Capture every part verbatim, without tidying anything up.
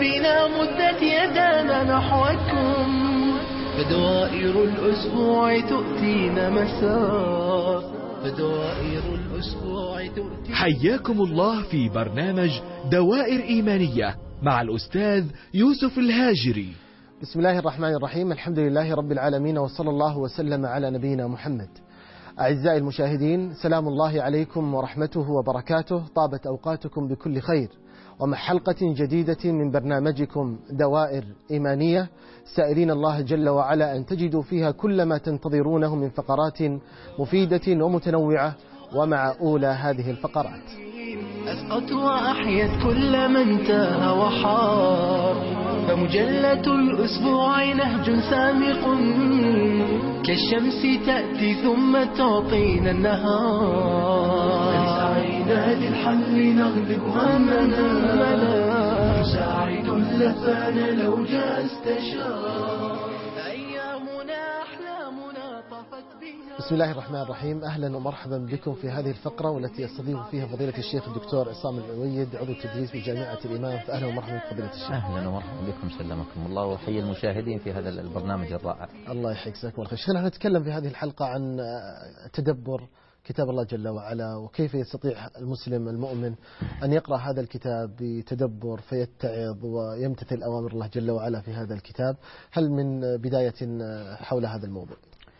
بنا مدت يدانا نحوكم، فدوائر الأسبوع تؤتينا مسار، فدوائر الأسبوع تؤتينا. حياكم الله في برنامج دوائر إيمانية مع الأستاذ يوسف الهاجري. بسم الله الرحمن الرحيم، الحمد لله رب العالمين، وصلى الله وسلم على نبينا محمد. أعزائي المشاهدين، سلام الله عليكم ورحمته وبركاته، طابت أوقاتكم بكل خير، ومع حلقة جديدة من برنامجكم دوائر إيمانية، سائلين الله جل وعلا أن تجدوا فيها كل ما تنتظرونه من فقرات مفيدة ومتنوعة. ومع أولى هذه الفقرات: أسقط وأحيت كل من تاه وحار، فمجلة الأسبوع نهج سامق، كالشمس تأتي ثم تعطينا النهار. سعينا للحل نغلب همنا، نساعد اللفان لو جاء استشار، أيامنا أحلامنا طفت بها. بسم الله الرحمن الرحيم، أهلا ومرحبا بكم في هذه الفقرة والتي استضيف فيها فضيلة الشيخ الدكتور عصام العويد، عضو التدريس بجامعة الإمام. فأهلا ومرحبا بفضيلة الشيخ. أهلا ومرحبا بكم، سلمكم الله، وحيي المشاهدين في هذا البرنامج الرائع. الله يحييك، جزاكم الله خير. شيخنا، نتكلم في هذه الحلقة عن تدبر كتاب الله جل وعلا، وكيف يستطيع المسلم المؤمن أن يقرأ هذا الكتاب بتدبر فيتعظ ويمتثل أوامر الله جل وعلا في هذا الكتاب. هل من بداية حول هذا الموضوع؟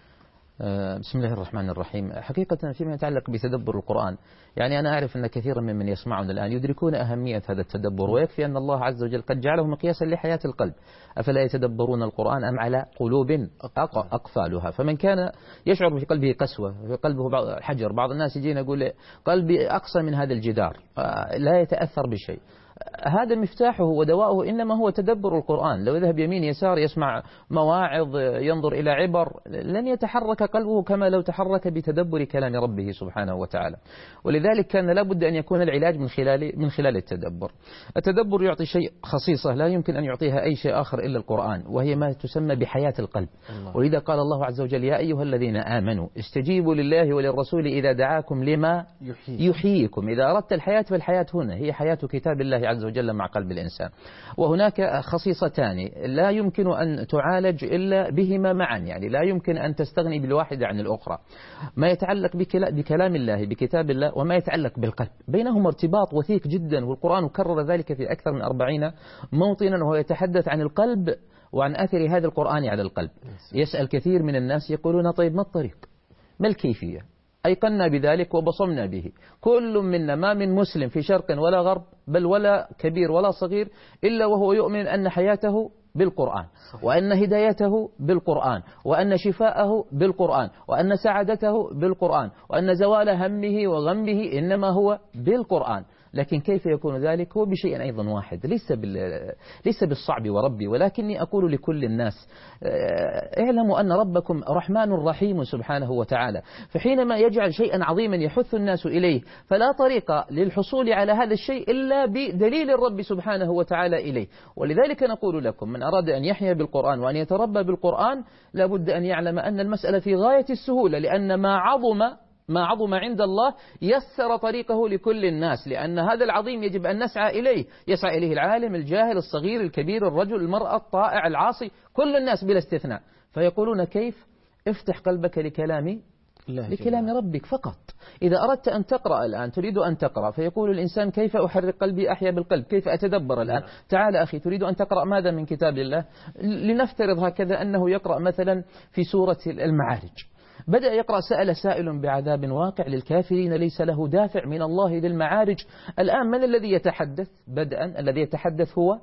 بسم الله الرحمن الرحيم. حقيقة فيما يتعلق بتدبر القرآن، يعني أنا أعرف أن كثيرا ممن يسمعون الآن يدركون أهمية هذا التدبر، ويكفي أن الله عز وجل قد جعله مقياسا لحياة القلب. أفلا يتدبرون القرآن أم على قلوب أقفالها؟ فمن كان يشعر في قلبه قسوة، في قلبه حجر، بعض الناس يجينا يقول قلبي أقسى من هذا الجدار، لا يتأثر بشيء، هذا مفتاحه ودواؤه إنما هو تدبر القرآن. لو ذهب يمين يسار يسمع مواعظ، ينظر إلى عبر، لن يتحرك قلبه كما لو تحرك بتدبر كلام ربه سبحانه وتعالى. ولذلك كان لابد أن يكون العلاج من خلال من خلال التدبر. التدبر يعطي شيء خصيصة لا يمكن أن يعطيها أي شيء آخر إلا القرآن، وهي ما تسمى بحياة القلب. الله. ولذا قال الله عز وجل: يا أيها الذين آمنوا استجيبوا لله وللرسول إذا دعاكم لما يحييكم. إذا أردت الحياة فالحياة هنا هي حياة كتاب الله عز وجل مع قلب الإنسان. وهناك خصيصتان لا يمكن أن تعالج إلا بهما معا، يعني لا يمكن أن تستغني بالواحدة عن الأخرى. ما يتعلق بكلام الله بكتاب الله وما يتعلق بالقلب، بينهما ارتباط وثيق جدا، والقرآن كرر ذلك في أكثر من أربعين موطنا، وهو يتحدث عن القلب وعن أثر هذا القرآن على القلب. يسأل كثير من الناس يقولون: طيب ما الطريق؟ ما الكيفية؟ أيقنا بذلك وبصمنا به. كل منا ما من مسلم في شرق ولا غرب، بل ولا كبير ولا صغير، إلا وهو يؤمن أن حياته بالقرآن، وأن هدايته بالقرآن، وأن شفاءه بالقرآن، وأن سعادته بالقرآن، وأن زوال همه وغمه إنما هو بالقرآن. لكن كيف يكون ذلك؟ هو بشيء أيضا واحد، ليس بال... ليس بالصعب وربي، ولكني أقول لكل الناس: اعلموا أن ربكم رحمن رحيم سبحانه وتعالى، فحينما يجعل شيئا عظيما يحث الناس إليه، فلا طريق للحصول على هذا الشيء إلا بدليل الرب سبحانه وتعالى إليه. ولذلك نقول لكم: من أراد أن يحيا بالقرآن وأن يتربى بالقرآن لابد أن يعلم أن المسألة في غاية السهولة، لأن ما عظم ما عظم عند الله يسر طريقه لكل الناس، لأن هذا العظيم يجب أن نسعى إليه، يسعى إليه العالم، الجاهل، الصغير، الكبير، الرجل، المرأة، الطائع، العاصي، كل الناس بلا استثناء. فيقولون: كيف؟ افتح قلبك لكلام لكلام ربك فقط. إذا أردت أن تقرأ الآن، تريد أن تقرأ، فيقول الإنسان: كيف أحرك قلبي أحيا بالقلب؟ كيف أتدبر الآن؟ تعال أخي، تريد أن تقرأ ماذا من كتاب الله؟ لنفترض هكذا أنه يقرأ مثلا في سورة المعارج، بدأ يقرأ: سأل سائل بعذاب واقع للكافرين ليس له دافع من الله ذي المعارج. الآن من الذي يتحدث بدءا؟ الذي يتحدث هو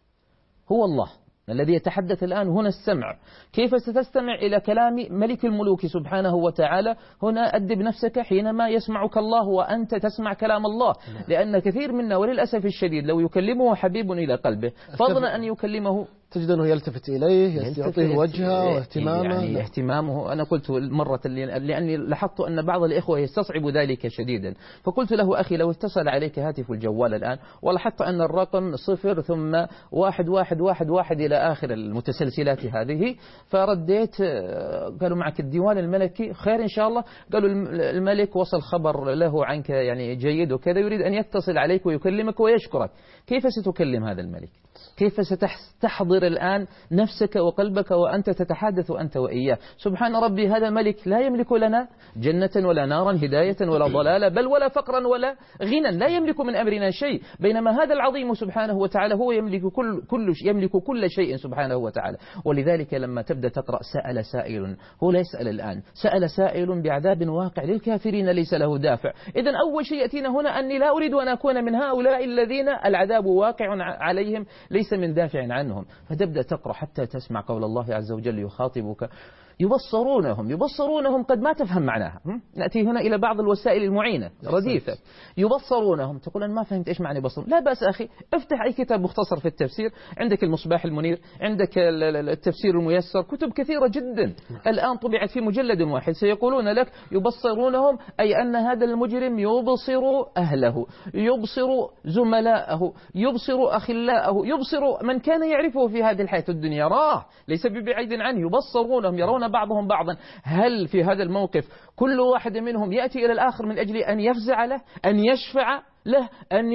هو الله. الذي يتحدث الآن هنا السمع. كيف ستستمع إلى كلام ملك الملوك سبحانه وتعالى؟ هنا أدب نفسك حينما يسمعك الله وأنت تسمع كلام الله، لأن كثير منا وللأسف الشديد لو يكلمه حبيب إلى قلبه، فضلا أن يكلمه تجد أنه يلتفت إليه، يعطيه وجهه واهتمامه. يعني اهتمامه، أنا قلت مرة لأني لاحظت أن بعض الإخوة يستصعب ذلك شديدا، فقلت له أخي لو اتصل عليك هاتف الجوال الآن ولاحظت أن الرقم صفر ثم واحد واحد واحد واحد إلى آخر المتسلسلات هذه، فرديت قالوا معك الديوان الملكي خير إن شاء الله، قالوا الملك وصل خبر له عنك يعني جيد وكذا، يريد أن يتصل عليك ويكلمك ويشكرك. كيف ستكلم هذا الملك؟ كيف ستحضر الآن نفسك وقلبك وأنت تتحدث أنت وإياه؟ سبحان ربي، هذا الملك لا يملك لنا جنة ولا نارا، هداية ولا ضلالة، بل ولا فقرا ولا غنى، لا يملك من أمرنا شيء، بينما هذا العظيم سبحانه وتعالى هو يملك كل, كل, يملك كل شيء سبحانه وتعالى. ولذلك لما تبدأ تقرأ سأل سائل، هو لا يسأل الآن، سأل سائل بعذاب واقع للكافرين ليس له دافع. إذن أول شيء يأتينا هنا أني لا أريد أن أكون من هؤلاء الذين العذاب واقع عليهم ليس من دافع عنهم. فتبدأ تقرأ حتى تسمع قول الله عز وجل يخاطبك يبصرونهم يبصرونهم قد ما تفهم معناها. نأتي هنا إلى بعض الوسائل المعينة رديفة. يبصرونهم، تقول أنا ما فهمت إيش معنى يبصرون. لا بأس أخي، افتح أي كتاب مختصر في التفسير، عندك المصباح المنير، عندك التفسير الميسر، كتب كثيرة جدا الآن طبعت في مجلد واحد. سيقولون لك يبصرونهم أي أن هذا المجرم يبصر أهله، يبصر زملاءه، يبصر أخلاءه، يبصر من كان يعرفه في هذه الحياة الدنيا، راه ليس ببعيد عنه. يبصرونهم، يرون بعضهم بعضا. هل في هذا الموقف كل واحد منهم يأتي إلى الآخر من أجل أن يفزع له، أن يشفع له، أن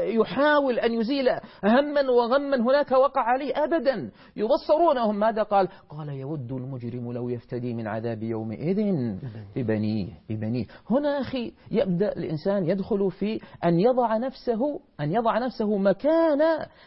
يحاول أن يزيل هما وغما هناك وقع عليه؟ أبدا. يبصرونهم، ماذا قال؟ قال يود المجرم لو يفتدي من عذاب يومئذ ببنيه ببنيه. هنا أخي يبدأ الإنسان يدخل في أن يضع نفسه أن يضع نفسه مكان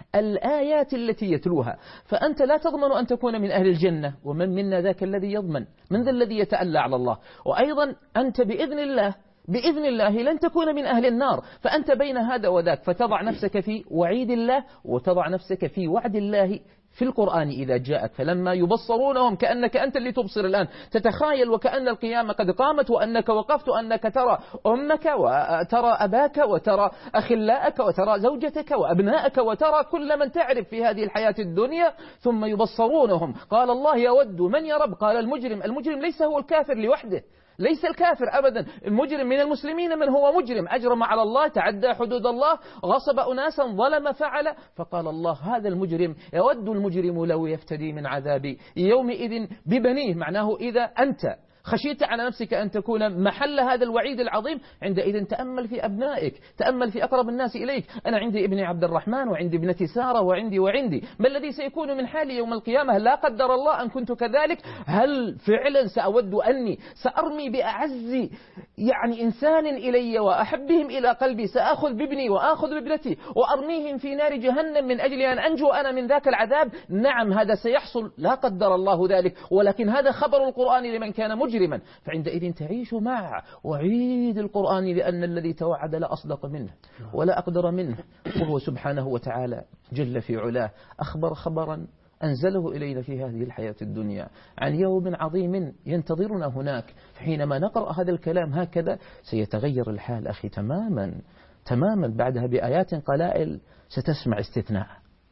الآيات التي يتلوها. فأنت لا تضمن أن تكون من أهل الجنة، ومن منا ذاك الذي يضمن؟ من ذا الذي يتألى على الله؟ وأيضا أنت بإذن الله بإذن الله لن تكون من أهل النار. فأنت بين هذا وذاك، فتضع نفسك في وعيد الله وتضع نفسك في وعد الله في القرآن إذا جاءك. فلما يبصرونهم كأنك أنت اللي تبصر الآن، تتخيل وكأن القيامة قد قامت وأنك وقفت، وأنك ترى أمك وترى أباك وترى أخلاءك وترى زوجتك وأبنائك وترى كل من تعرف في هذه الحياة الدنيا. ثم يبصرونهم، قال الله يود من يا رب؟ قال المجرم. المجرم ليس هو الكافر لوحده، ليس الكافر أبدا. المجرم من المسلمين من هو مجرم؟ أجرم على الله، تعدى حدود الله، غصب أناسا، ظلم، فعل. فقال الله هذا المجرم يود المجرم لو يفتدي من عذاب يومئذ ببنيه. معناه إذا أنت خشيت على نفسك أن تكون محل هذا الوعيد العظيم، عندئذ تأمل في أبنائك، تأمل في أقرب الناس إليك. أنا عندي ابني عبد الرحمن وعندي ابنتي سارة وعندي وعندي ما الذي سيكون من حالي يوم القيامة؟ لا قدر الله أن كنت كذلك. هل فعلا سأود أني سأرمي بأعز يعني إنسان إلي وأحبهم إلى قلبي، سأخذ بابني وأخذ بابنتي وأرميهم في نار جهنم من أجل أن أنجو أنا من ذاك العذاب؟ نعم هذا سيحصل، لا قدر الله ذلك، ولكن هذا خبر القرآن لمن كان مجرما. فعندئذ تعيش مع وعيد القرآن، لأن الذي توعد لا أصدق منه ولا أقدر منه، وهو سبحانه وتعالى جل في علاه أخبر خبرا أنزله إلينا في هذه الحياة الدنيا عن يوم عظيم ينتظرنا هناك. حينما نقرأ هذا الكلام هكذا سيتغير الحال أخي تماما تماما. بعدها بآيات قلائل ستسمع استثناء.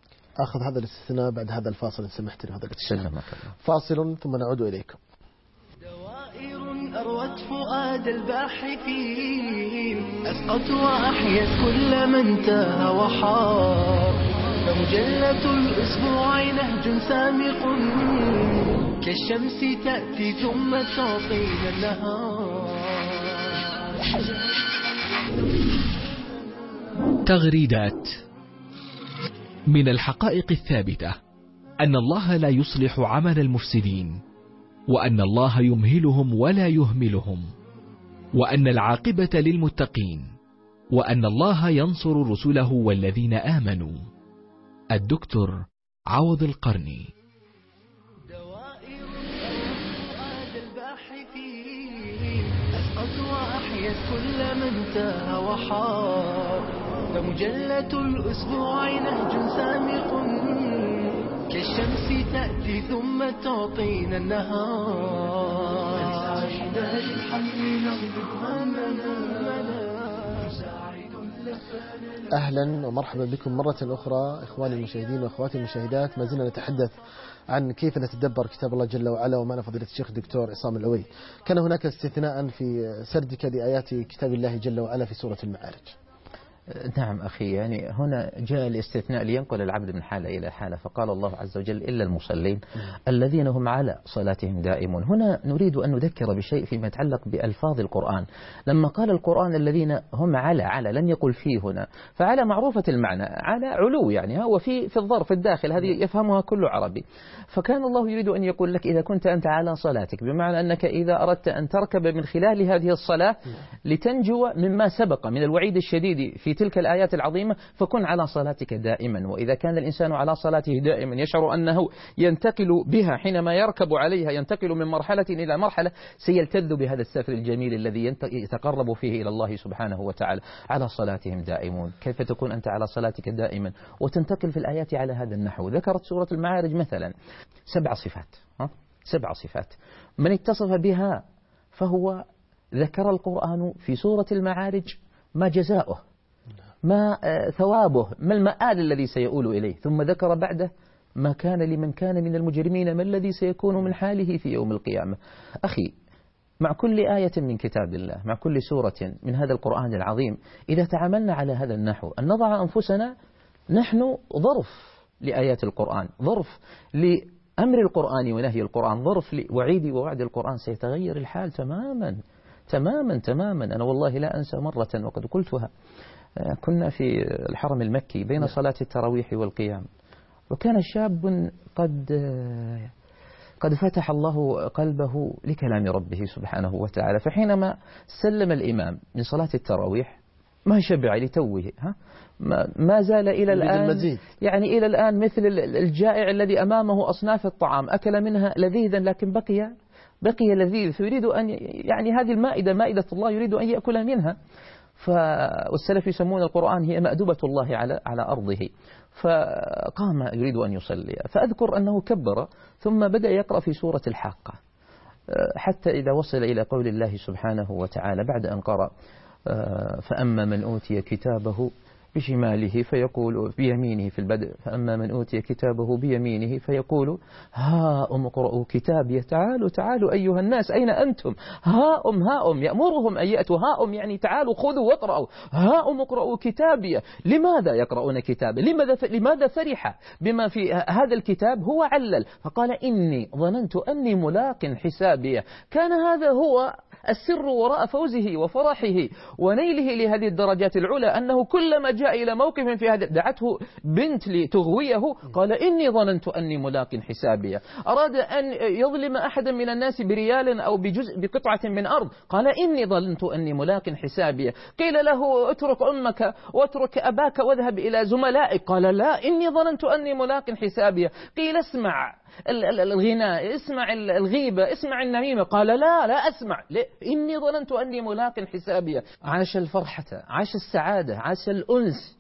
أخذ هذا الاستثناء بعد هذا الفاصل إن سمحت لي. هذا الاستثناء فاصل ثم نعود إليكم. أروت فؤاد الباحثين، أسقط وأحيت كل من تاه وحار، فمجلة الأسبوع نهج سامق كالشمس تأتي ثم تعطينا النهار. تغريدات. من الحقائق الثابتة أن الله لا يصلح عمل المفسدين، وأن الله يمهلهم ولا يهملهم، وأن العاقبة للمتقين، وأن الله ينصر رسله والذين آمنوا. الدكتور عوض القرني. دوائر فؤاد الباحثين، أسقط وأحيت كل من تاه وحار، فمجلة الأسبوع نهج سامق كالشمس تأتي ثم تعطينا النهار. نساعد للحق نغلب همنا، نساعد أهلا ومرحبا بكم مرة أخرى إخواني المشاهدين وأخواتي المشاهدات. ما زلنا نتحدث عن كيف نتدبر كتاب الله جل وعلا، ومعنا فضيلة الشيخ الدكتور عصام العوي. كان هناك استثناء في سردك لآيات كتاب الله جل وعلا في سورة المعارج. نعم أخي، يعني هنا جاء الاستثناء لينقل العبد من حالة إلى حالة، فقال الله عز وجل إلا المصلين الذين هم على صلاتهم دائمون. هنا نريد أن نذكر بشيء فيما يتعلق بألفاظ القرآن. لما قال القرآن الذين هم على على لم يقل فيه هنا، فعلى معروفة المعنى، على علو يعني هو في في الظرف الداخل، هذه يفهمها كل عربي. فكان الله يريد أن يقول لك إذا كنت أنت على صلاتك، بمعنى أنك إذا أردت أن تركب من خلال هذه الصلاة لتنجو مما سبق من الوعيد الشديد في تلك الآيات العظيمة، فكن على صلاتك دائما. وإذا كان الإنسان على صلاته دائما يشعر أنه ينتقل بها حينما يركب عليها، ينتقل من مرحلة إلى مرحلة، سيلتذ بهذا السفر الجميل الذي يتقرب فيه إلى الله سبحانه وتعالى. على صلاتهم دائمون، كيف تكون أنت على صلاتك دائما وتنتقل في الآيات على هذا النحو؟ ذكرت سورة المعارج مثلا سبع صفات، ها؟ سبع صفات من اتصف بها فهو ذكر القرآن في سورة المعارج ما جزاؤه، ما ثوابه، ما المآل الذي سيؤول إليه، ثم ذكر بعده ما كان لمن كان من المجرمين، ما الذي سيكون من حاله في يوم القيامة. أخي، مع كل آية من كتاب الله، مع كل سورة من هذا القرآن العظيم، إذا تعاملنا على هذا النحو أن نضع أنفسنا نحن ظرف لآيات القرآن، ظرف لأمر القرآن ونهي القرآن، ظرف لوعيد ووعد القرآن، سيتغير الحال تماما تماما تماما. أنا والله لا أنسى مرة وقد قلتها، كنا في الحرم المكي بين صلاة التراويح والقيام، وكان شاب قد قد فتح الله قلبه لكلام ربه سبحانه وتعالى، فحينما سلم الإمام من صلاة التراويح ما شبع لتوه، ها ما زال إلى الآن يعني إلى الآن مثل الجائع الذي أمامه أصناف الطعام، أكل منها لذيذا لكن بقي بقي لذيذ، فيريد أن يعني هذه المائدة مائدة الله يريد أن يأكل منها. والسلف يسمون القرآن هي مأدبة الله على على أرضه، فقام يريد أن يصلي، فأذكر أنه كبر ثم بدأ يقرأ في سورة الحاقة حتى إذا وصل إلى قول الله سبحانه وتعالى بعد أن قرأ فأما من أوتي كتابه بشماله فيقول بيمينه في البدء، فأما من أوتي كتابه بيمينه فيقول ها أم اقرؤوا كتابي، تعالوا تعالوا أيها الناس أين أنتم، ها أم ها أم يأمرهم أن يأتوا، ها أم يعني تعالوا خذوا واقرأوا، ها أم اقرؤوا كتابي. لماذا يقرؤون كتابه؟ لماذا لماذا فرح بما في هذا الكتاب؟ هو علل فقال إني ظننت أني ملاق حسابي. كان هذا هو السر وراء فوزه وفرحه ونيله لهذه الدرجات العلى، أنه كلما جاء إلى موقف في هذا دعته بنت لتغويه قال إني ظننت أني ملاق حسابي. أراد أن يظلم أحدا من الناس بريال أو بجزء بقطعة من أرض قال إني ظننت أني ملاق حسابي. قيل له اترك أمك واترك أباك واذهب إلى زملائك قال لا إني ظننت أني ملاق حسابي. قيل اسمع الغناء، اسمع الغيبة، اسمع النميمة قال لا لا أسمع، إني ظننت أني ملاق حسابي. عاش الفرحة، عاش السعادة، عاش الأنس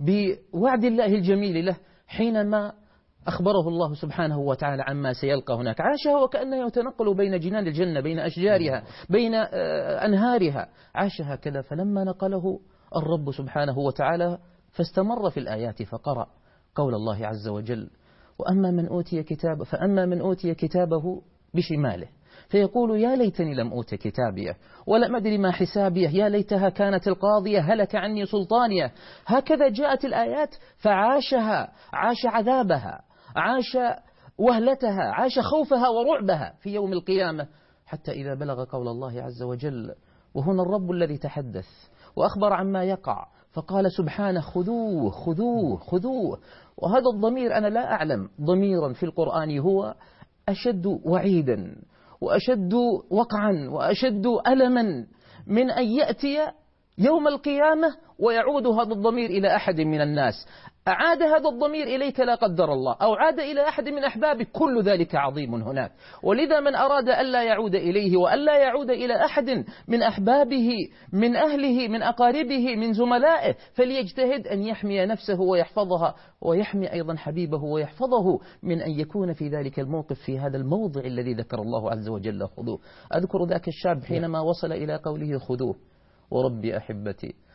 بوعد الله الجميل له حينما أخبره الله سبحانه وتعالى عما سيلقى هناك. عاشها وكأنه يتنقل بين جنان الجنة، بين أشجارها، بين أنهارها، عاش هكذا. فلما نقله الرب سبحانه وتعالى فاستمر في الآيات فقرأ قول الله عز وجل وأما من أوتي كتابه فأما من أوتي كتابه بشماله فيقول يا ليتني لم أوت كتابيه ولم أدري ما حسابيه يا ليتها كانت القاضية هلك عني سلطانيه. هكذا جاءت الآيات فعاشها، عاش عذابها، عاش وهلتها، عاش خوفها ورعبها في يوم القيامة، حتى إذا بلغ قول الله عز وجل. وهنا الرب الذي تحدث وأخبر عما يقع فقال سبحانه خذوه خذوه خذوه. وهذا الضمير أنا لا أعلم ضميرا في القرآن هو أشد وعيدا وأشد وقعا وأشد ألما من أن يأتي يوم القيامة ويعود هذا الضمير إلى أحد من الناس. أعاد هذا الضمير إليك لا قدر الله أو عاد إلى أحد من أحبابك، كل ذلك عظيم هناك. ولذا من أراد ألا يعود إليه وألا يعود إلى أحد من أحبابه من أهله من أقاربه من زملائه فليجتهد أن يحمي نفسه ويحفظها ويحمي أيضا حبيبه ويحفظه من أن يكون في ذلك الموقف في هذا الموضع الذي ذكر الله عز وجل خذوه. أذكر ذاك الشاب حينما وصل إلى قوله خذوه وربي أحبتي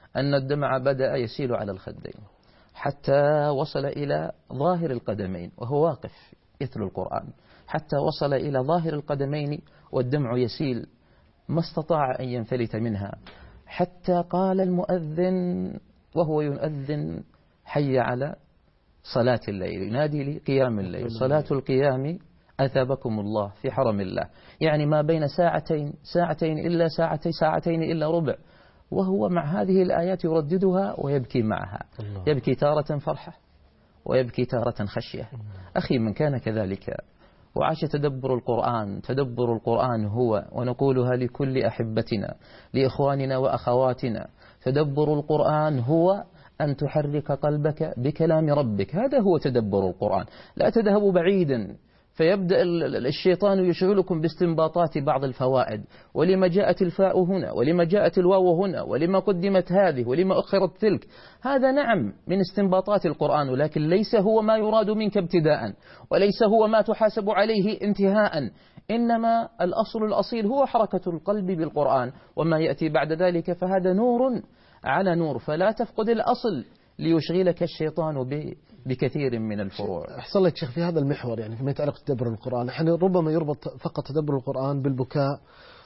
أن الدمع بدأ يسيل على الخدين حتى وصل إلى ظاهر القدمين وهو واقف يتلو القرآن، حتى وصل إلى ظاهر القدمين والدمع يسيل ما استطاع أن ينفلت منها، حتى قال المؤذن وهو يؤذن حي على صلاة الليل، ينادي لي قيام الليل، صلاة القيام أثابكم الله في حرم الله، يعني ما بين ساعتين ساعتين إلا ساعتين ساعتين إلا ربع، وهو مع هذه الآيات يرددها ويبكي معها، الله. يبكي تارة فرحة ويبكي تارة خشية. أخي من كان كذلك وعاش تدبر القرآن، تدبر القرآن هو، ونقولها لكل أحبتنا لإخواننا وأخواتنا، تدبر القرآن هو أن تحرك قلبك بكلام ربك، هذا هو تدبر القرآن. لا تذهبوا بعيدا فيبدأ الشيطان يشغلكم باستنباطات بعض الفوائد، ولما جاءت الفاء هنا، ولما جاءت الواو هنا، ولما قدمت هذه، ولما أخرت تلك. هذا نعم من استنباطات القرآن، ولكن ليس هو ما يراد منك ابتداء، وليس هو ما تحاسب عليه انتهاء، إنما الأصل الأصيل هو حركة القلب بالقرآن، وما يأتي بعد ذلك فهذا نور على نور، فلا تفقد الأصل ليشغلك الشيطان ب بكثير من الفروع. أحسن لك شيخ في هذا المحور، يعني فيما يتعلق بتدبر القرآن، نحن ربما يربط فقط تدبر القرآن بالبكاء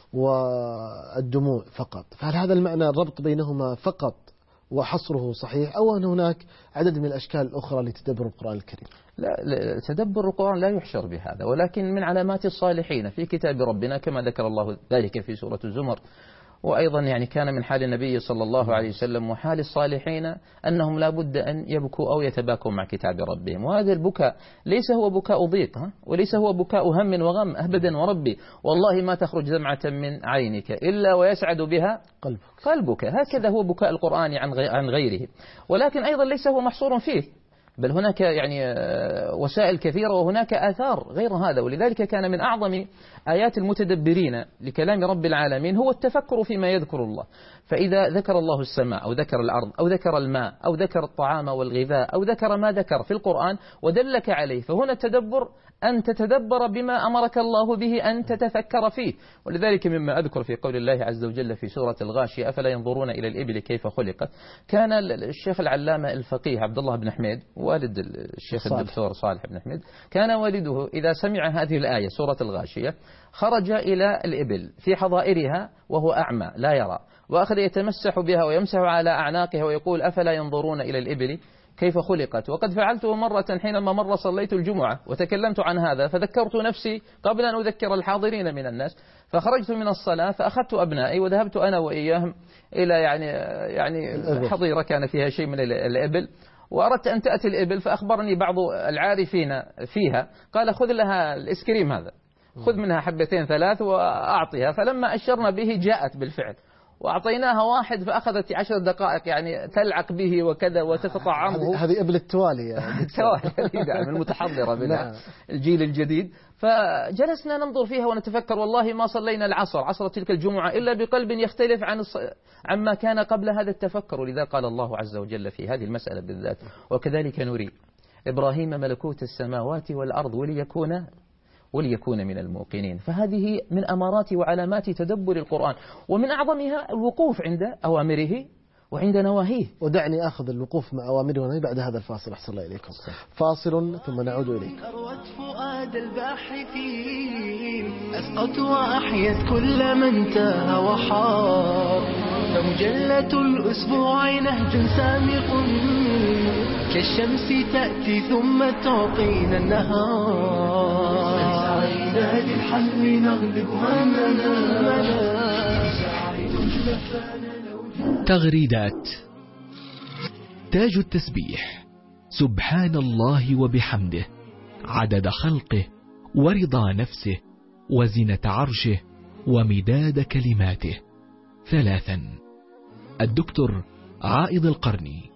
والدموع فقط، فهل هذا المعنى الربط بينهما فقط وحصره صحيح، أو أن هناك عدد من الأشكال الأخرى لتدبر القرآن الكريم؟ لا، تدبر القرآن لا يحشر بهذا، ولكن من علامات الصالحين في كتاب ربنا كما ذكر الله ذلك في سورة الزمر. وأيضا يعني كان من حال النبي صلى الله عليه وسلم وحال الصالحين أنهم لا بد أن يبكوا أو يتباكوا مع كتاب ربهم، وهذا البكاء ليس هو بكاء ضيق وليس هو بكاء هم وغم أبدا، وربي والله ما تخرج دمعة من عينك إلا ويسعد بها قلبك, قلبك. هكذا هو بكاء القرآن عن غيره، ولكن أيضا ليس هو محصور فيه، بل هناك يعني وسائل كثيرة وهناك آثار غير هذا. ولذلك كان من أعظم آيات المتدبرين لكلام رب العالمين هو التفكر فيما يذكر الله. فإذا ذكر الله السماء أو ذكر الأرض أو ذكر الماء أو ذكر الطعام والغذاء أو ذكر ما ذكر في القرآن ودلك عليه، فهنا التدبر أن تتدبر بما أمرك الله به أن تتفكر فيه. ولذلك مما أذكر في قول الله عز وجل في سورة الغاشية أفلا ينظرون إلى الإبل كيف خلقت، كان الشيخ العلامة الفقيه عبد الله بن حميد والد الشيخ صالح. الدكتور صالح بن حميد، كان والده إذا سمع هذه الآية سورة الغاشية خرج إلى الإبل في حظائرها وهو أعمى لا يرى، وأخذ يتمسح بها ويمسح على أعناقها ويقول أفلا ينظرون إلى الإبل كيف خلقت. وقد فعلته مرة حينما مر صليت الجمعة وتكلمت عن هذا، فذكرت نفسي قبل أن أذكر الحاضرين من الناس، فخرجت من الصلاة فأخذت أبنائي وذهبت أنا وإياهم إلى يعني يعني حظيرة كان فيها شيء من الإبل، وأردت أن تأتي الإبل، فأخبرني بعض العارفين فيها قال خذ لها الإسكريم هذا، خذ منها حبتين ثلاث وأعطيها. فلما أشرنا به جاءت بالفعل وأعطيناها واحد، فأخذت عشر دقائق يعني تلعق به وكذا وتتطعمه. هذه إبل التوالي التوالي المتحضرة من الجيل الجديد. فجلسنا ننظر فيها ونتفكر، والله ما صلينا العصر عصر تلك الجمعة إلا بقلب يختلف عن عما كان قبل هذا التفكر. ولذا قال الله عز وجل في هذه المسألة بالذات وكذلك نري إبراهيم ملكوت السماوات والأرض وليكون وليكون من الموقنين. فهذه من أمارات وعلامات تدبر القرآن، ومن أعظمها الوقوف عند أوامره وعند نواهيه. ودعني أخذ الوقوف مع أوامره ونواهيه بعد هذا الفاصل. أحسن الله إليكم. فاصل ثم نعود إليك. أروت فؤاد الباحثين، أسقط وأحيت كل من تاه وحار، فمجلة الأسبوع نهج سامق كالشمس تأتي ثم تعطينا النهار، سعينا للحلم نغلب همنا. تغريدات. تاج التسبيح: سبحان الله وبحمده عدد خلقه ورضا نفسه وزنة عرشه ومداد كلماته. ثلاثا. الدكتور عائض القرني.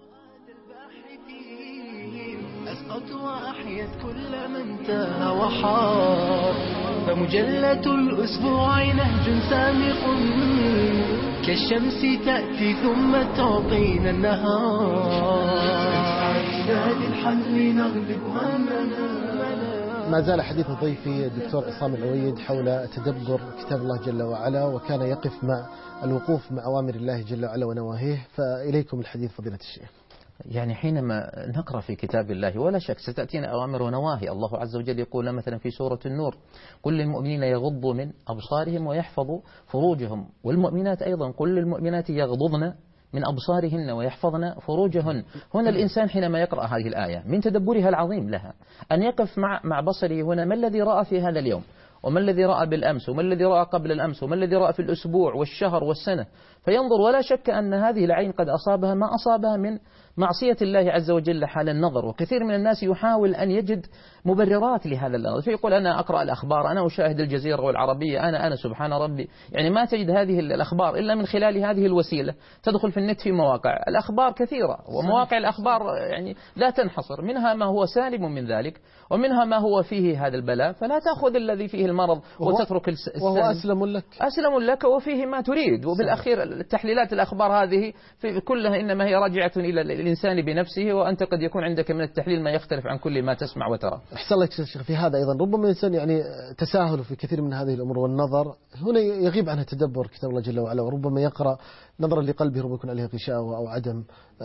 أسقط وأحيت كل من تاه وحار، فمجلة الأسبوع نهج سامق كالشمس تأتي ثم تعطينا النهار، سعينا للحل نغلب همنا. ما زال حديث ضيفي الدكتور عصام العويد حول تدبر كتاب الله جل وعلا، وكان يقف مع الوقوف مع أوامر الله جل وعلا ونواهيه، فإليكم الحديث فضيلة الشيخ. يعني حينما نقرأ في كتاب الله ولا شك ستأتينا أوامر ونواهي. الله عز وجل يقول مثلا في سورة النور: قل للمؤمنين يغضوا من أبصارهم ويحفظوا فروجهم، والمؤمنات أيضا قل للمؤمنات يغضضن من أبصارهن ويحفظن فروجهن. هنا الإنسان حينما يقرأ هذه الآية من تدبرها العظيم لها أن يقف مع مع بصره هنا، ما الذي رأى في هذا اليوم، وما الذي رأى بالأمس، وما الذي رأى قبل الأمس، وما الذي رأى في الأسبوع والشهر والسنة، فينظر. ولا شك أن هذه العين قد أصابها ما أصابها من معصية الله عز وجل حال النظر، وكثير من الناس يحاول أن يجد مبررات لهذا النظر، فيقول أنا أقرأ الأخبار، أنا أشاهد الجزيرة والعربية، أنا أنا سبحان ربي. يعني ما تجد هذه الأخبار إلا من خلال هذه الوسيلة. تدخل في النت في مواقع الأخبار كثيرة، ومواقع الأخبار يعني لا تنحصر، منها ما هو سالم من ذلك ومنها ما هو فيه هذا البلاء، فلا تأخذ الذي فيه المرض وتترك السلم، وهو أسلم لك أسلم لك وفيه ما تريد. وبالأخير التحليلات الأخبار هذه في كلها إنما هي راجعة إلى الإنسان بنفسه، وأنت قد يكون عندك من التحليل ما يختلف عن كل ما تسمع وترى. أحسن لك شيخ. في هذا أيضا ربما الإنسان يعني تساهل في كثير من هذه الأمور والنظر هنا يغيب عنها تدبر كتاب الله جل وعلا، وربما يقرأ نظرا لقلبه ربما يكون عليه غشاوة أو عدم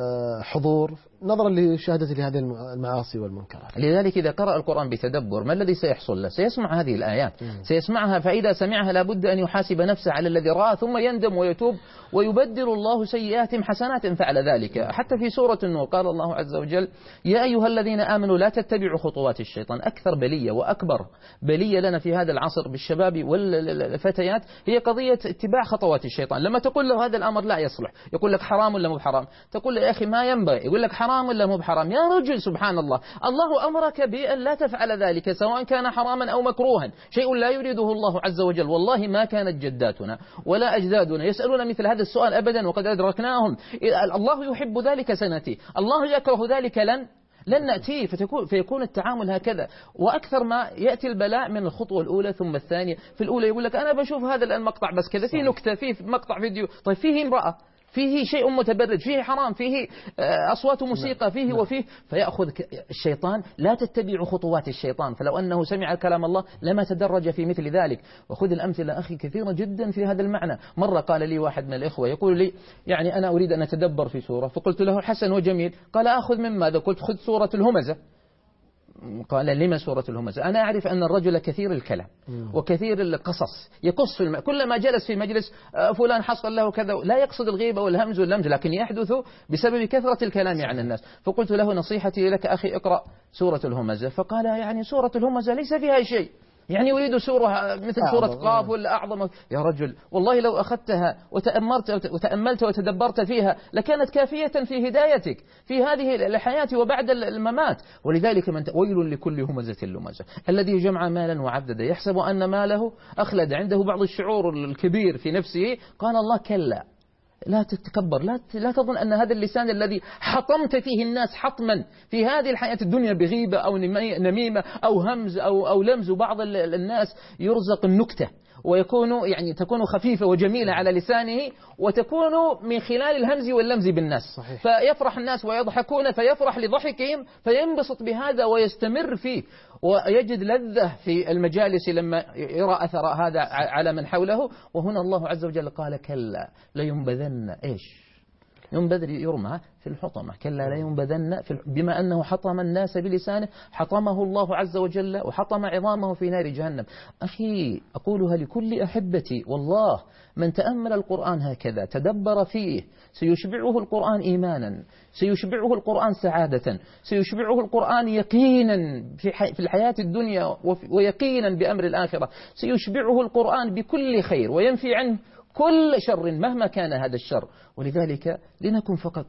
حضور، نظرا لشهادته لهذه المعاصي والمنكرات. لذلك إذا قرأ القرآن بتدبر ما الذي سيحصل له؟ سيسمع هذه الآيات، سيسمعها، فإذا سمعها لابد أن يحاسب نفسه على الذي رأى، ثم يندم ويتوب، ويبدل الله سيئاتهم حسنات فعل ذلك. حتى في سورة النور قال الله عز وجل: يا أيها الذين آمنوا لا تتبعوا خطوات الشيطان. أكثر بلية وأكبر بلية لنا في هذا العصر بالشباب والفتيات هي قضية اتباع خطوات الشيطان. لما تقول له هذا الأمر لا يصلح، يقول لك حرام ولا مو حرام، تقول له يا أخي ما ينبغي، يقول لك حرام ولا مو بحرام. يا رجل سبحان الله، الله أمرك بأن لا تفعل ذلك سواء كان حراما أو مكروها، شيء لا يريده الله عز وجل. والله ما كانت جداتنا ولا أجدادنا يسألون مثل هذا السؤال أبدا، وقد أدركناهم. الله يحب ذلك سنتي، الله يكره ذلك لن لن نأتيه، فتكون فيكون التعامل هكذا. وأكثر ما يأتي البلاء من الخطوة الأولى ثم الثانية. في الأولى يقول لك أنا بشوف هذا المقطع بس كذا، في نكتة، في مقطع فيديو، طيب فيه امرأة، فيه شيء متبرج، فيه حرام، فيه أصوات موسيقى، فيه وفيه، فيأخذ الشيطان. لا تتبعوا خطوات الشيطان، فلو أنه سمع كلام الله لما تدرج في مثل ذلك. وخذ الأمثلة أخي كثيرة جدا في هذا المعنى. مرة قال لي واحد من الإخوة يقول لي يعني أنا أريد أن أتدبر في سورة، فقلت له حسن وجميل، قال أخذ من ماذا؟ قلت خذ سورة الهمزة. قال لما سورة الهمزة؟ أنا أعرف أن الرجل كثير الكلام وكثير القصص، يقص في الم... كلما جلس في مجلس فلان حصل له كذا، لا يقصد الغيبة والهمز واللمز، لكن يحدث بسبب كثرة الكلام عن الناس. فقلت له نصيحتي لك أخي اقرأ سورة الهمزة. فقال يعني سورة الهمزة ليس فيها شيء، يعني يريد سورة مثل سورة قاف ولا أعظم. يا رجل والله لو أخذتها وتأمرت وتأملت وتدبرت فيها لكانت كافية في هدايتك في هذه الحياة وبعد الممات. ولذلك من ويل لكل همزة لمزة الذي جمع مالا وعدده يحسب أن ماله أخلد، عنده بعض الشعور الكبير في نفسه. قال الله كلا، لا تتكبر، لا لا تظن أن هذا اللسان الذي حطمت فيه الناس حطما في هذه الحياة الدنيا بغيبة أو نميمة أو همز أو أو لمز. وبعض الناس يرزق النكتة ويكون يعني تكون خفيفة وجميلة على لسانه، وتكون من خلال الهمز واللمز بالناس. صحيح. فيفرح الناس ويضحكون، فيفرح لضحكهم فينبسط بهذا ويستمر فيه، ويجد لذة في المجالس لما يرى أثر هذا على من حوله. وهنا الله عز وجل قال كلا لينبذن إيش؟ ينبذر يرمى في الحطمة. كلا لا ينبذن في بما أنه حطم الناس بلسانه حطمه الله عز وجل وحطم عظامه في نار جهنم. أخي أقولها لكل أحبتي، والله من تأمل القرآن هكذا تدبر فيه سيشبعه القرآن إيمانا، سيشبعه القرآن سعادة، سيشبعه القرآن يقينا في الحياة الدنيا ويقينا بأمر الآخرة، سيشبعه القرآن بكل خير وينفي عنه كل شر مهما كان هذا الشر. ولذلك لنكن فقط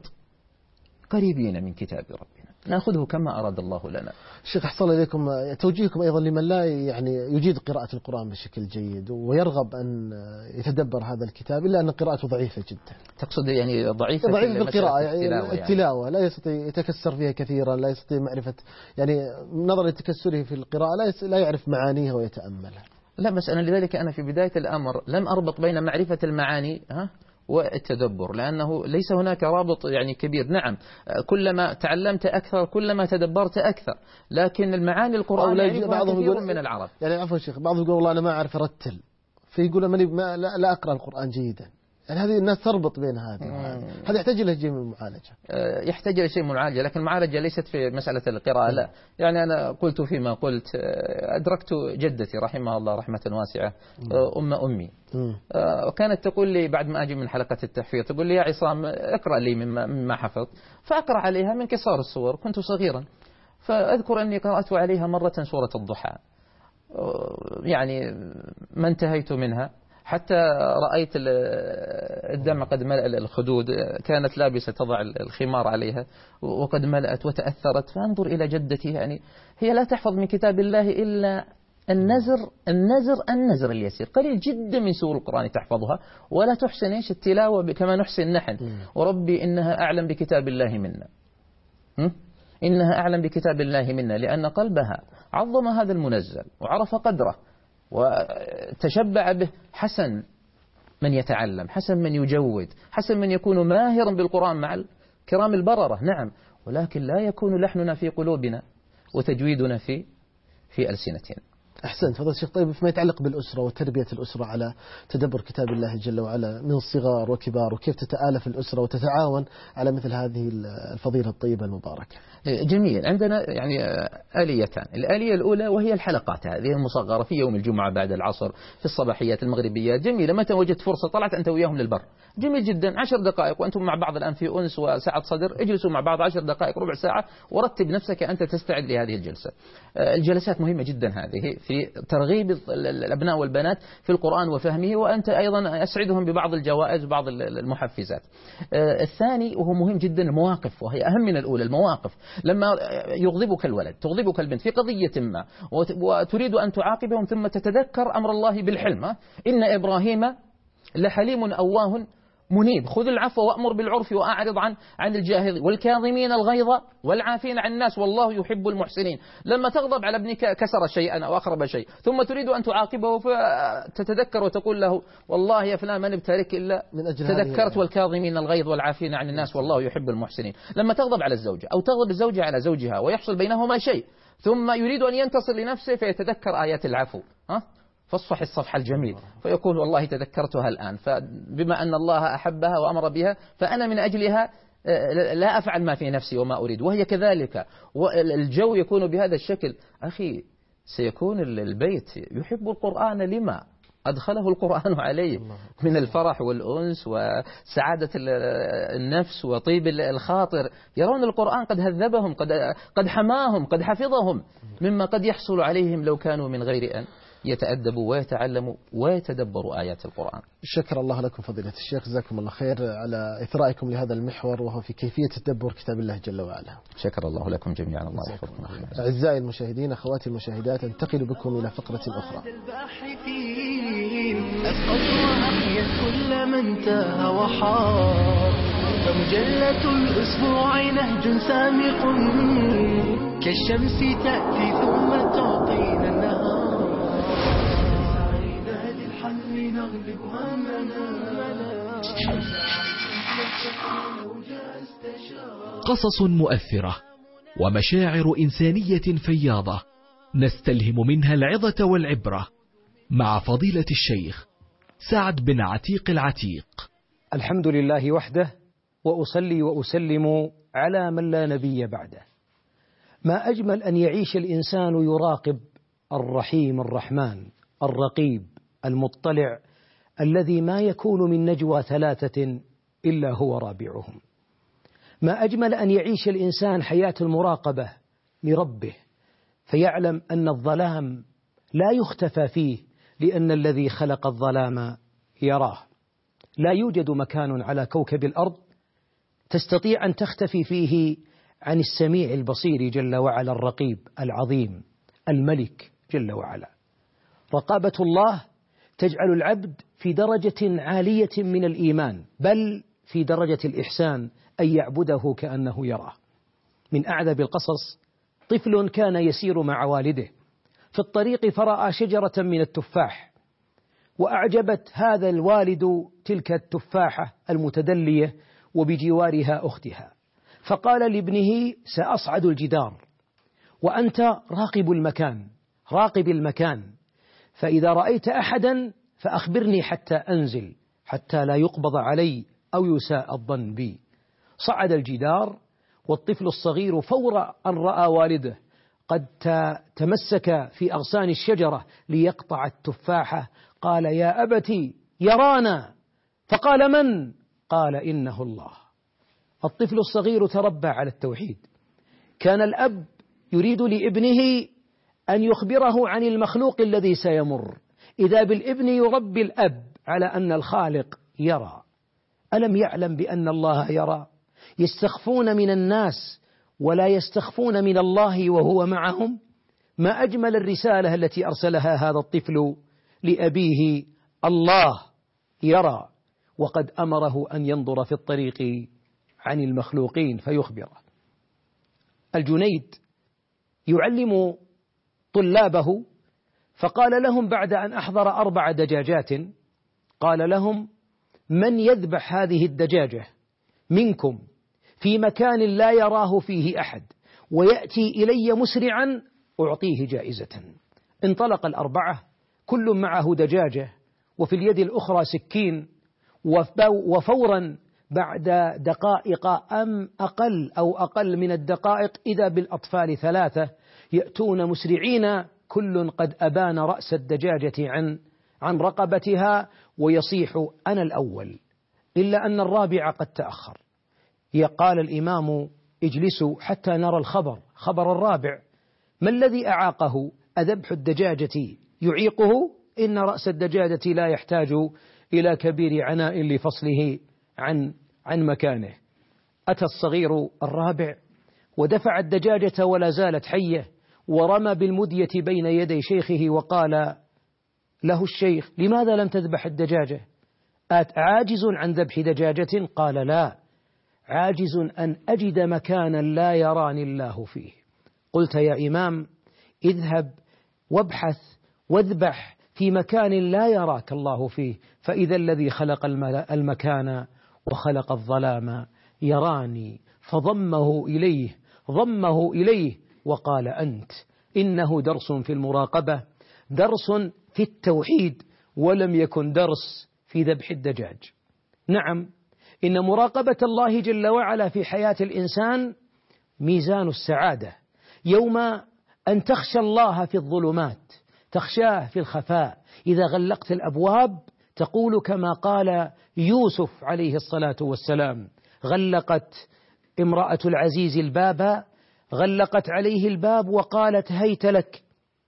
قريبين من كتاب ربنا، نأخذه كما أراد الله لنا. الشيخ أحسن إليكم توجيهكم أيضا لمن لا يعني يجيد قراءة القرآن بشكل جيد ويرغب أن يتدبر هذا الكتاب إلا أن قراءته ضعيفة جدا. تقصد يعني ضعيفة ضعيف بالقراءة، يعني التلاوة لا يستطيع يتكسر فيها كثيرا، لا يستطيع معرفة يعني نظرا لتكسره في القراءة لا لا يعرف معانيها ويتأملها. لا بس أنا لذلك أنا في بداية الأمر لم أربط بين معرفة المعاني ها والتدبر، لأنه ليس هناك رابط يعني كبير. نعم كلما تعلمت أكثر كلما تدبرت أكثر، لكن المعاني القرآن يعرفها كثير من العرب. يعني عفوا شيخ، بعضهم يقول والله أنا ما أعرف أرتل، فيقول ما لا, لا أقرأ القرآن جيدا. يعني هذه الناس تربط بين هذه هذا يحتاج إلى شيء من المعالجة. يحتاج إلى شيء من المعالجة، لكن المعالجة ليست في مسألة القراءة لا. يعني أنا قلت فيما قلت أدركت جدتي رحمها الله رحمة واسعة أم أمي، وكانت تقول لي بعد ما أجي من حلقة التحفيظ تقول لي يا عصام اقرأ لي مما, مما حفظ، فأقرأ عليها من قصار السور. كنت صغيرا فأذكر أني قرأت عليها مرة سورة الضحى، يعني ما انتهيت منها حتى رأيت الدمع قد ملأ الخدود، كانت لابسة تضع الخمار عليها وقد ملأت وتأثرت. فأنظر إلى جدتي، يعني هي لا تحفظ من كتاب الله إلا النزر النزر النزر اليسير، قليل جدا من سور القرآن تحفظها، ولا تحسن إيش التلاوة كما نحسن نحن. وربي إنها أعلم بكتاب الله منا، إنها أعلم بكتاب الله منا، لأن قلبها عظم هذا المنزل وعرف قدره وتشبع به. حسن من يتعلم، حسن من يجود، حسن من يكون ماهرا بالقرآن مع الكرام البررة، نعم، ولكن لا يكون لحننا في قلوبنا وتجويدنا في في ألسنتنا. أحسنت فضل الشيخ. طيب فيما يتعلق بالأسرة وتربية الأسرة على تدبر كتاب الله جل وعلا من صغار وكبار، وكيف تتآلف الأسرة وتتعاون على مثل هذه الفضيلة الطيبة المباركة؟ جميل. عندنا يعني آليتان. الآلية الأولى وهي الحلقات هذه المصغرة في يوم الجمعة بعد العصر في الصباحيات المغربيات، جميلة. متى وجدت فرصة طلعت أنت وياهم للبر، جميل جدا. عشر دقائق وأنتم مع بعض الآن في أنس وسعة صدر، اجلسوا مع بعض عشر دقائق ربع ساعة ورتب نفسك أنت تستعد لهذه الجلسة. الجلسات مهمة جدا هذه في ترغيب الأبناء والبنات في القرآن وفهمه، وأنت أيضا أسعدهم ببعض الجوائز وبعض المحفزات. الثاني وهو مهم جدا المواقف، وهي أهم من الأولى. المواقف لما يغضبك الولد تغضبك البنت في قضية ما وتريد أن تعاقبهم، ثم تتذكر أمر الله بالحلم، إن إبراهيم لحليم أواه منيب، خذ العفو وأمر بالعرف وأعرض عن عن الجاهل والكاظمين الغيظ والعافين عن الناس والله يحب المحسنين. لما تغضب على ابنك كسر شيئا أو أخرب شيء ثم تريد أن تعاقبه فتتذكر وتقول له والله يا فلان ما نبتلك إلا من أجل تذكرت والكاظمين الغيظ والعافين عن الناس والله يحب المحسنين. لما تغضب على الزوجة أو تغضب الزوجة على زوجها ويحصل بينهما شيء ثم يريد أن ينتصر لنفسه فيتذكر آيات العفو، ها فاصفح الصفح الجميل، فيقول والله تذكرتها الآن، فبما أن الله أحبها وأمر بها فأنا من أجلها لا أفعل ما في نفسي وما أريد. وهي كذلك، والجو يكون بهذا الشكل. أخي سيكون البيت يحب القرآن لما أدخله القرآن عليه من الفرح والأنس وسعادة النفس وطيب الخاطر. يرون القرآن قد هذبهم، قد قد حماهم، قد حفظهم مما قد يحصل عليهم لو كانوا من غير أن يتأدبوا ويتعلموا ويتدبروا آيات القرآن. شكر الله لكم فضيلة الشيخ، جزاكم الله خير على إثرائكم لهذا المحور وهو في كيفية تدبر كتاب الله جل وعلا. شكر الله لكم جميعا، الله يحفظكم. أعزائي المشاهدين، أخواتي المشاهدات، انتقل بكم إلى فقرة أخرى. كل من تاه وحار، فمجلة الأسبوع نهج سامق كالشمس تأتي ثم تعطينا النهار. قصص مؤثرة ومشاعر إنسانية فياضة نستلهم منها العظة والعبرة، مع فضيلة الشيخ سعد بن عتيق العتيق. الحمد لله وحده، وأصلي وأسلم على من لا نبي بعده. ما أجمل أن يعيش الإنسان يراقب الرحيم الرحمن الرقيب المطلع الذي ما يكون من نجوى ثلاثة إلا هو رابعهم. ما أجمل أن يعيش الإنسان حياة المراقبة لربه، فيعلم أن الظلام لا يختفى فيه، لأن الذي خلق الظلام يراه. لا يوجد مكان على كوكب الأرض تستطيع أن تختفي فيه عن السميع البصير جل وعلا الرقيب العظيم الملك جل وعلا. رقابة الله تجعل العبد في درجة عالية من الإيمان، بل في درجة الإحسان، أن يعبده كأنه يراه. من أعذب القصص طفل كان يسير مع والده في الطريق فرأى شجرة من التفاح، وأعجبت هذا الوالد تلك التفاحة المتدلية وبجوارها أختها، فقال لابنه: سأصعد الجدار وأنت راقب المكان راقب المكان فإذا رأيت أحدا فأخبرني حتى أنزل حتى لا يقبض علي أو يساء الظن بي. صعد الجدار، والطفل الصغير فور أن رأى والده قد تمسك في أغصان الشجرة ليقطع التفاحة قال: يا أبتي يرانا. فقال: من؟ قال: إنه الله. الطفل الصغير تربى على التوحيد. كان الأب يريد لابنه أن يخبره عن المخلوق الذي سيمر، إذا بالابن يربي الأب على أن الخالق يرى. ألم يعلم بأن الله يرى؟ يستخفون من الناس ولا يستخفون من الله وهو معهم. ما أجمل الرسالة التي أرسلها هذا الطفل لأبيه: الله يرى، وقد أمره أن ينظر في الطريق عن المخلوقين فيخبره. الجنيد يعلم طلابه فقال لهم بعد أن أحضر أربع دجاجات، قال لهم: من يذبح هذه الدجاجة منكم في مكان لا يراه فيه أحد ويأتي إلي مسرعا أعطيه جائزة. انطلق الأربعة كل معه دجاجة وفي اليد الأخرى سكين، وفورا بعد دقائق أم أقل أو أقل من الدقائق إذا بالأطفال ثلاثة يأتون مسرعين، كل قد أبان رأس الدجاجة عن عن رقبتها ويصيح: أنا الأول، إلا أن الرابع قد تأخر. قال الإمام: اجلسوا حتى نرى الخبر خبر الرابع، ما الذي أعاقه؟ أذبح الدجاجة يعيقه؟ إن رأس الدجاجة لا يحتاج إلى كبير عناء لفصله عن عن مكانه. أتى الصغير الرابع ودفع الدجاجة ولا زالت حية، ورمى بالمدية بين يدي شيخه وقال له الشيخ: لماذا لم تذبح الدجاجة؟ عاجز عن ذبح دجاجة؟ قال: لا، عاجز أن أجد مكانا لا يراني الله فيه. قلت: يا إمام، اذهب وابحث واذبح في مكان لا يراك الله فيه، فإذا الذي خلق المكان وخلق الظلام يراني. فضمه إليه ضمه إليه وقال: أنت. إنه درس في المراقبة، درس في التوحيد، ولم يكن درس في ذبح الدجاج. نعم، إن مراقبة الله جل وعلا في حياة الإنسان ميزان السعادة. يوم أن تخشى الله في الظلمات، تخشاه في الخفاء، إذا غلقت الأبواب تقول كما قال يوسف عليه الصلاة والسلام: غلقت امرأة العزيز الباب، غلقت عليه الباب وقالت: هيت لك.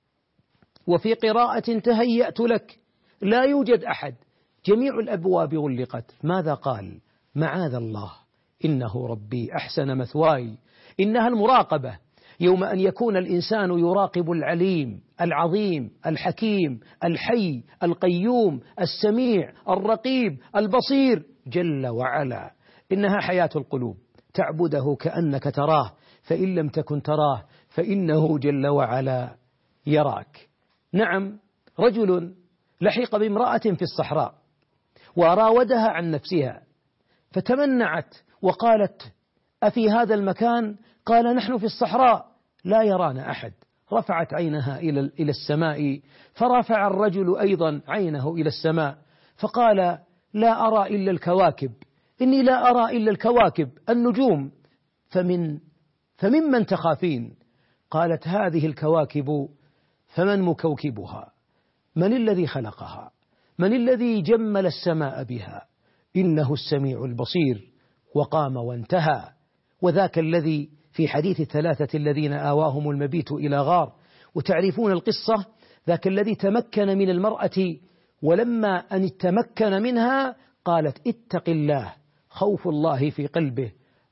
وفي قراءة: تهيأت لك، لا يوجد أحد، جميع الأبواب غلقت. ماذا قال؟ معاذ الله، إنه ربي أحسن مثواي. إنها المراقبة، يوم أن يكون الإنسان يراقب العليم العظيم الحكيم الحي القيوم السميع الرقيب البصير جل وعلا. إنها حياة القلوب، تعبده كأنك تراه، فإن لم تكن تراه فإنه جل وعلا يراك. نعم، رجل لحق بامرأة في الصحراء وراودها عن نفسها فتمنعت وقالت: أفي هذا المكان؟ قال: نحن في الصحراء لا يرانا أحد. رفعت عينها إلى السماء، فرفع الرجل أيضا عينه إلى السماء فقال: لا أرى إلا الكواكب، إني لا أرى إلا الكواكب النجوم، فمن فممن تخافين؟ قالت: هذه الكواكب، فمن مكوكبها؟ من الذي خلقها؟ من الذي جمل السماء بها؟ إنه السميع البصير. وقام وانتهى. وذاك الذي في حديث الثلاثة الذين آواهم المبيت إلى غار، وتعرفون القصة، ذاك الذي تمكن من المرأة، ولما أن تمكن منها قالت: اتق الله، خوف الله في قلبه،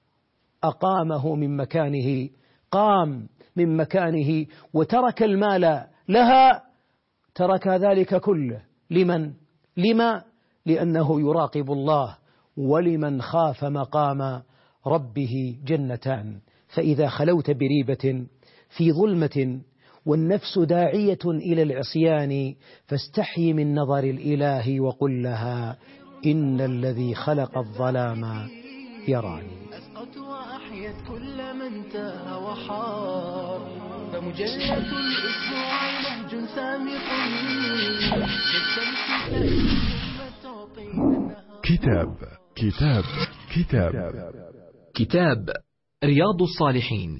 أقامه من مكانه، قام من مكانه وترك المال لها، ترك ذلك كله. لمن؟ لما؟ لأنه يراقب الله. ولمن خاف مقام ربه جنتان. فإذا خلوت بريبة في ظلمة والنفس داعية إلى العصيان، فاستحي من نظر الإله وقل لها إن الذي خلق الظلام يراني. أسقط وأحيت كل من تاه وحار، فمجلة الأسبوع نهج سامق كتاب كتاب كتاب كتاب رياض الصالحين.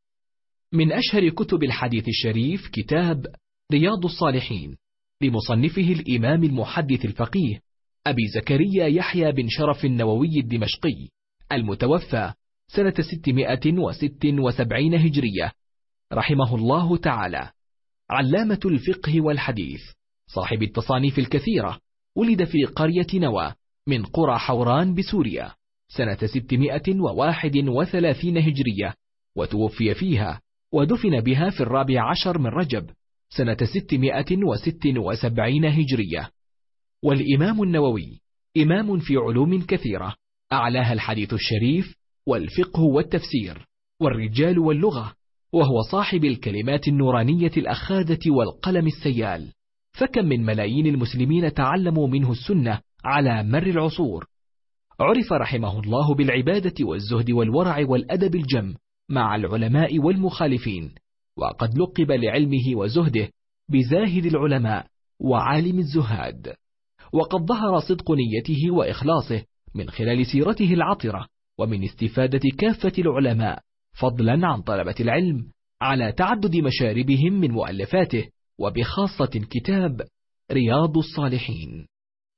من أشهر كتب الحديث الشريف كتاب رياض الصالحين لمصنفه الإمام المحدث الفقيه أبي زكريا يحيى بن شرف النووي الدمشقي المتوفى سنة ستمائة وست وسبعين هجرية رحمه الله تعالى، علامة الفقه والحديث، صاحب التصانيف الكثيرة. ولد في قرية نوى من قرى حوران بسوريا سنة ستمائة وواحد وثلاثين هجرية، وتوفي فيها ودفن بها في الرابع عشر من رجب سنة ستمائة وست وسبعين هجرية. والإمام النووي إمام في علوم كثيرة، أعلاها الحديث الشريف والفقه والتفسير والرجال واللغة، وهو صاحب الكلمات النورانية الأخاذة والقلم السيال، فكم من ملايين المسلمين تعلموا منه السنة على مر العصور. عرف رحمه الله بالعبادة والزهد والورع والأدب الجم مع العلماء والمخالفين، وقد لقب لعلمه وزهده بزاهد العلماء وعالم الزهاد. وقد ظهر صدق نيته وإخلاصه من خلال سيرته العطرة، ومن استفادة كافة العلماء فضلا عن طلبة العلم على تعدد مشاربهم من مؤلفاته، وبخاصة كتاب رياض الصالحين.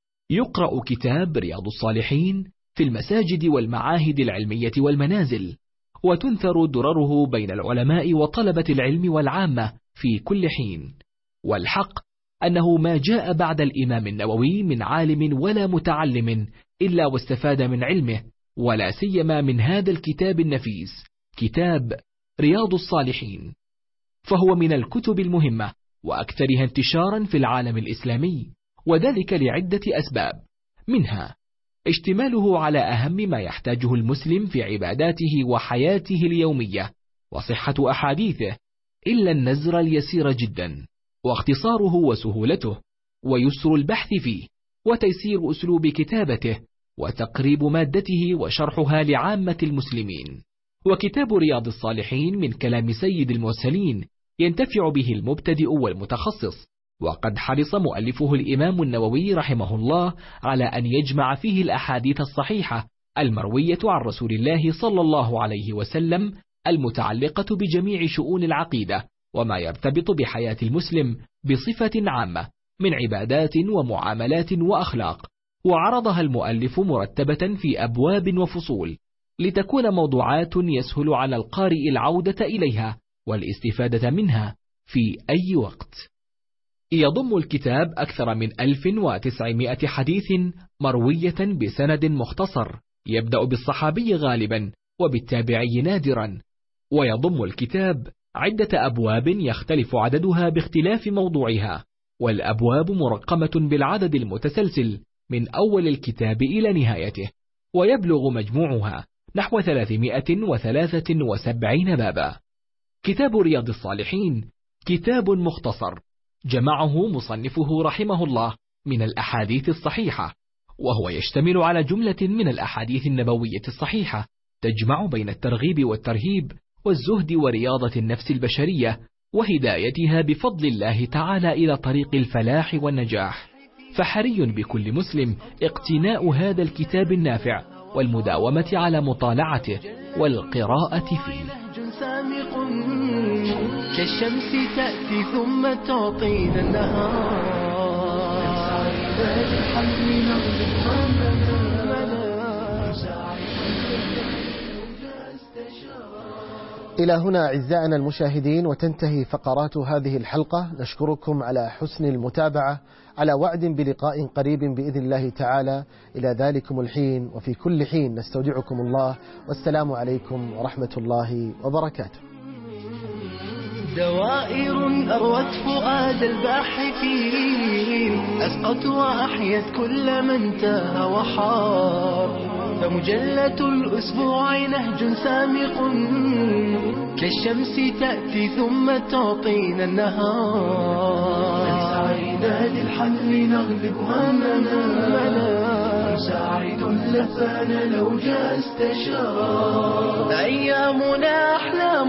يقرأ كتاب رياض الصالحين في المساجد والمعاهد العلمية والمنازل، وتنثر درره بين العلماء وطلبة العلم والعامة في كل حين. والحق أنه ما جاء بعد الإمام النووي من عالم ولا متعلم إلا واستفاد من علمه، ولا سيما من هذا الكتاب النفيس كتاب رياض الصالحين، فهو من الكتب المهمة وأكثرها انتشارا في العالم الإسلامي، وذلك لعدة أسباب، منها اشتماله على أهم ما يحتاجه المسلم في عباداته وحياته اليومية، وصحة أحاديثه إلا النزر اليسير جدا، واختصاره وسهولته، ويسر البحث فيه، وتيسير أسلوب كتابته، وتقريب مادته وشرحها لعامة المسلمين. وكتاب رياض الصالحين من كلام سيد المرسلين ينتفع به المبتدئ والمتخصص، وقد حرص مؤلفه الإمام النووي رحمه الله على أن يجمع فيه الأحاديث الصحيحة المروية عن رسول الله صلى الله عليه وسلم المتعلقة بجميع شؤون العقيدة وما يرتبط بحياة المسلم بصفة عامة من عبادات ومعاملات وأخلاق، وعرضها المؤلف مرتبة في أبواب وفصول، لتكون موضوعات يسهل على القارئ العودة إليها والاستفادة منها في أي وقت. يضم الكتاب أكثر من ألف وتسعمائة حديث مروية بسند مختصر، يبدأ بالصحابي غالبا وبالتابعي نادرا. ويضم الكتاب عدة أبواب يختلف عددها باختلاف موضوعها، والأبواب مرقمة بالعدد المتسلسل من أول الكتاب إلى نهايته، ويبلغ مجموعها نحو ثلاثمائة وثلاثة وسبعين بابا. كتاب رياض الصالحين كتاب مختصر جمعه مصنفه رحمه الله من الأحاديث الصحيحة، وهو يشتمل على جملة من الأحاديث النبوية الصحيحة تجمع بين الترغيب والترهيب والزهد ورياضة النفس البشرية وهدايتها بفضل الله تعالى إلى طريق الفلاح والنجاح. فحري بكل مسلم اقتناء هذا الكتاب النافع والمداومة على مطالعته والقراءة فيه. سامق كالشمس تأتي ثم تعطي ذا النهار، إلى هنا أعزائنا المشاهدين وتنتهي فقرات هذه الحلقة. نشكركم على حسن المتابعة، على وعد بلقاء قريب بإذن الله تعالى. إلى ذلكم الحين وفي كل حين نستودعكم الله، والسلام عليكم ورحمة الله وبركاته. دوائر أروت فؤاد الباحثين، أسقط وأحيت كل من تاه وحار، فمجلة الأسبوع نهج سامق كالشمس تأتي ثم تعطينا النهار. سعينا للحل نغلب همنا، مساعد لفانا لو جاء استشار. أيامنا أحلام